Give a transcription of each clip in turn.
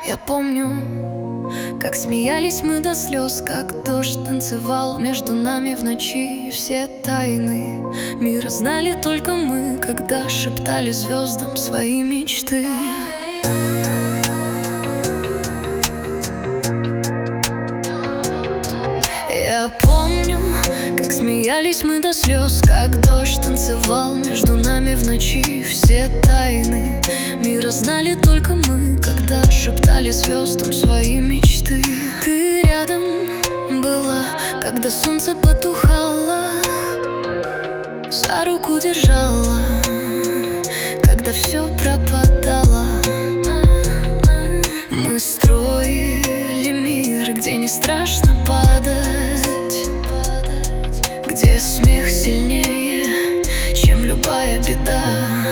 Я помню, как смеялись мы до слез, как дождь танцевал между нами в ночи. Все тайны мира знали только мы, когда шептали звездам свои мечты. Я помню, как смеялись мы до слез, как дождь танцевал между нами в ночи. Все тайны мира знали только мы, когда шептали звездам свои мечты. Ты рядом была, когда солнце потухало, за руку держала, когда все пропадало. Мы строили мир, где не страшно падать, где смех сильнее, чем любая беда.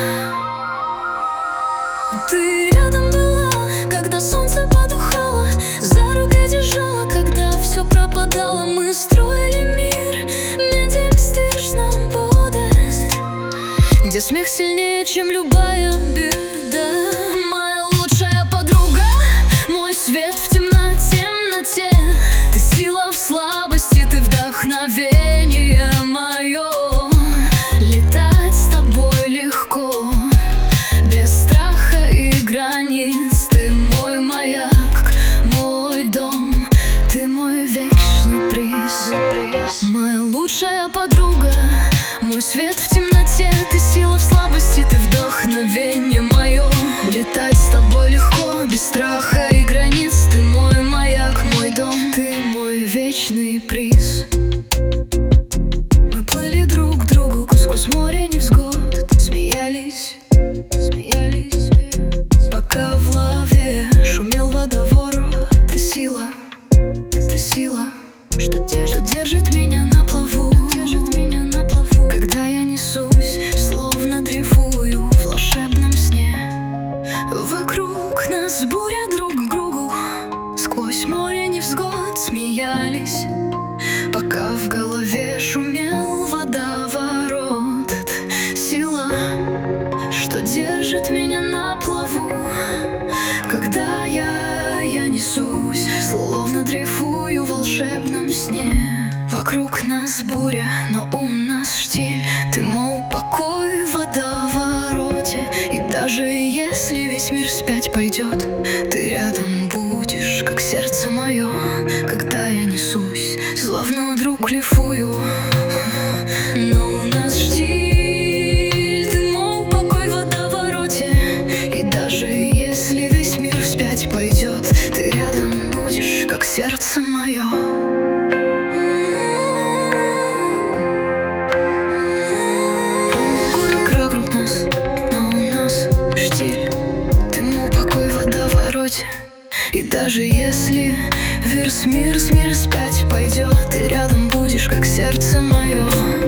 Ты рядом была, когда солнце потухало, за руку держала, когда все пропадало. Мы строили мир, где мстишь нам подать, где смех сильнее, чем любая беда. Моя лучшая подруга, мой свет в темноте, ты сила в слабости, ты вдохновение мое. Летать с тобой легко, без страха и границ. Ты мой маяк, мой дом, ты мой вечный приз. Моя лучшая подруга, мой свет в темноте, ты сила в слабости, ты вдохновение мое. Летать с тобой легко, без страха и границ. Ты мой маяк, мой дом, ты мой вечный приз. Мы плыли друг к другу сквозь море невзгод, смеялись, пока в лаве шумел водоворот. Ты сила, что держит меня на плаву, когда я несусь, словно дрейфую в волшебном сне. Вокруг нас буря друг к другу, сквозь море невзгод смеялись, пока в голове шумел водоворот. Сила, что держит меня на плаву, когда я несусь, словно дрейфую в волшебном сне. Вокруг нас буря, но у нас штиль. Ты мой покой в водовороте, и даже если весь мир вспять пойдет, ты рядом будешь, как сердце мое, когда я несусь, словно друг лифую. Но у нас штиль, ты мой покой в водовороте, и даже если весь мир вспять пойдет, ты рядом будешь, как сердце мое. И даже если весь мир вспять пойдет, ты рядом будешь, как сердце мое.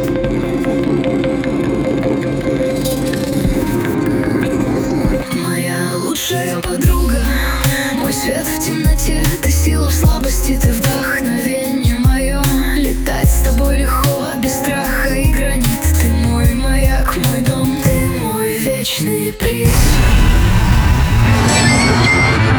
Моя лучшая подруга, мой свет в темноте, ты сила в слабости, ты вдохновение мое. Летать с тобой легко, без страха и границ. Ты мой маяк, мой дом, ты мой вечный приз.